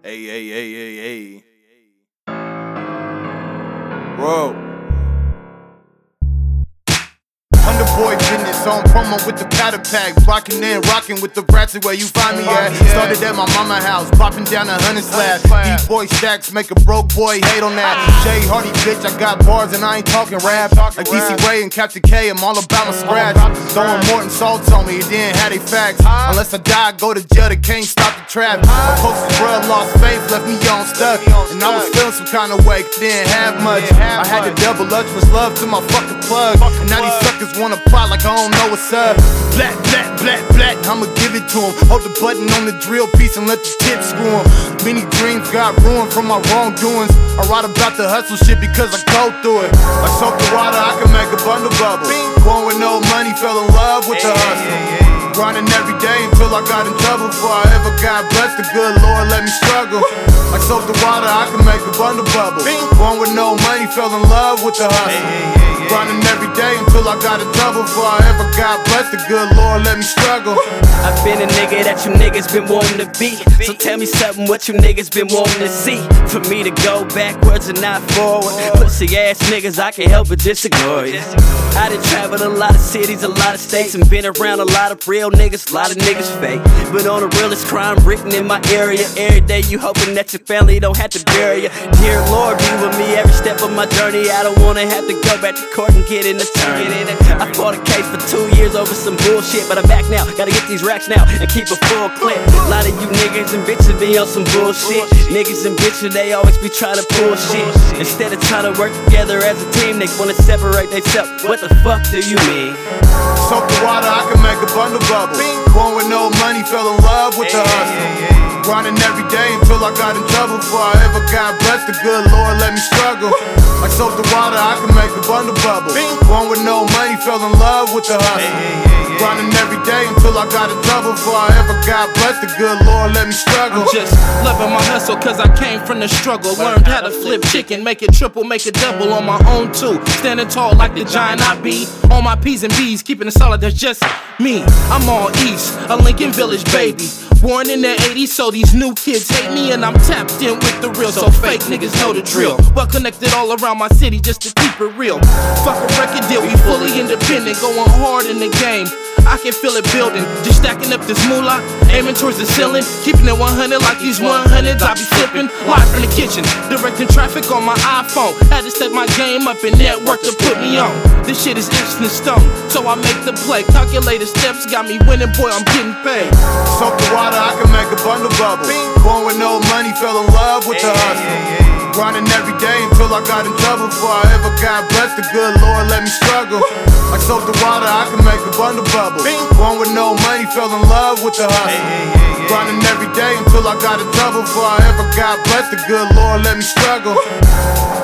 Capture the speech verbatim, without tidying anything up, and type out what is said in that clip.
Hey, hey, hey, hey, hey. Whoa. Underboy business on promo with the powder pack, blocking in, rocking with the rats where you find me at. Started at my mama house, popping down a hundred slab. D-boy stacks make a broke boy hate on that. Jay Hardy bitch, I got bars and I ain't talking rap. Like D C Ray and Captain K, I'm all about my scratch. Throwing Morton salts on me, it didn't have they facts. Unless I die, I go to jail, they can't stop the trap. My closest bruh lost faith, left me on stuck. And I was feeling some kind of way, didn't have much. I had to double up, much love to my fucking plug. And now these suckers wanna plot like I don't know what's up. Black, black, black, black, I'ma give it to him. Hold the button on the drill piece and let the tip screw him. Many dreams got ruined from my wrongdoings. I write about the hustle shit because I go through it. Like soap the water, I can make a bundle bubble. Born with no money, fell in love with the hustle. Grinding every day until I got in trouble. Before I ever got blessed, the good Lord let me struggle. Like soap the water, I can make a bundle bubble. Born with no money, fell in love with the hustle. Grinding every day until I got in trouble. Before I ever got blessed, the good Lord let me struggle. I've been a nigga that you niggas been wanting to be. So tell me something what you niggas been wanting to see. For me to go backwards and not forward. Pussy ass niggas, I can't help but disagree. I done traveled a lot of cities, a lot of states, and been around a lot of real niggas, a lot of niggas fake. But on the realest crime written in my area. Every day you hoping that your family don't have to bury you. Dear Lord, be with me every step of my journey. I don't wanna have to go back to court and get in the turn. I fought a case for two years over some bullshit, but I'm back now. Gotta get these racks now and keep a full clip. A lot of you niggas and bitches be on some bullshit. Niggas and bitches, they always be trying to pull shit. Instead of trying to work together as a team, they wanna separate themselves. What the fuck do you mean? Soap the water, I can make a bundle bubble. Born with no money, fell in love with the hustle. Grinding every day until I got in trouble. Before I ever got blessed, the good Lord let me struggle. Like soap the water, I can make a bundle bubble. Born with no money, fell in love with the hustle. Grinding every day until I got in trouble. Before I ever got blessed, the good Lord let me struggle. I'm just loving my hustle cause I came from the struggle. Learned how to flip chicken, make it triple, make it double on my own too. Standing tall like the giant I be. On my P's and B's, keeping it solid, that's just me. I'm all East, a Lincoln Village baby. Born in the eighties, so these new kids hate me. And I'm tapped in with the real, so fake niggas know the drill. Well connected all around my city just to keep it real. Fuck a record deal, we fully independent, going hard in the game. I can feel it building, just stacking up this moolah, aiming towards the ceiling, keeping it one hundred like these one hundreds I be sipping. Live from the kitchen, directing traffic on my iPhone. Had to step my game up and network to put me on. This shit is etched in stone, so I make the play. Calculated steps got me winning, boy, I'm getting paid. Soap the water, I can make a bundle bubble. Born with no money, fell in love with the hustle. Grinding every day until I got in trouble. Before I ever got blessed, the good Lord let me struggle. Like soap the water, I can make a bundle bubble. Born with no money, fell in love with the hustle. Grinding every day until I got in trouble. Before I ever got blessed, the good Lord let me struggle.